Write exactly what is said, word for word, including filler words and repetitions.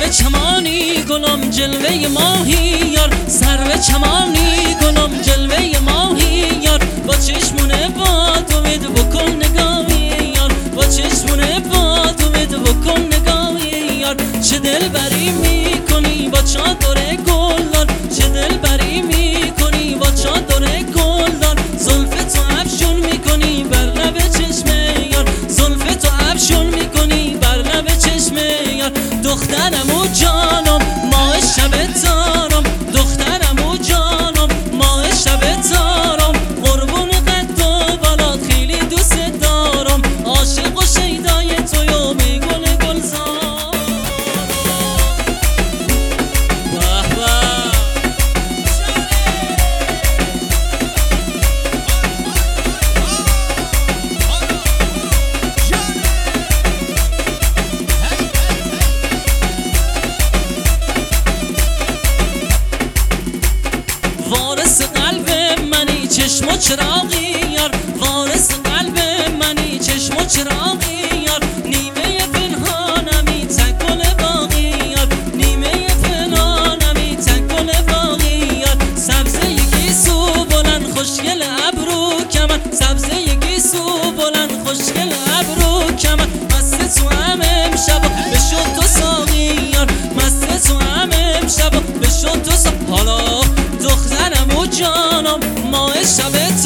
سرو چمانی گلم جلوه ماهی یار، سرو چمانی گلم جلوه ماهی یار، با چشمونه با تو بده بکن نگاهی یار، با چشمونه با تو بده بکن نگاهی یار. چه دل بری میکنی با چادر گلدار، چه دل بری میکنی با چادر گلدار، زلف تو افشون میکنی بر لب چشمه یار، زلف تو افشون میکنی بر لب چشمه یار. دخترم و جانم ماه شب تارم، دخترم و جانم ماه شب تارم، قربون قد و بالات خیلی دوست دارم، عاشق و شیدای توی بی گل گلزار. به به وارث قلب منی چشم و چراغی یار، وارث قلب منی چشم و چراغی یار، نیمه پنهانمی تک گل باقی یار، نیمه پنهانمی تک گل باقی یار. سبزه یکی سو بلند خوشگل ابرو کمن، سبزه یکی سو بلند خوشگل ابرو کمن، مست تو هم امشب بشد تو ساقی یار، مست تو هم امشب بشد تو ساقی. حالا دخترم و جانم ماه شب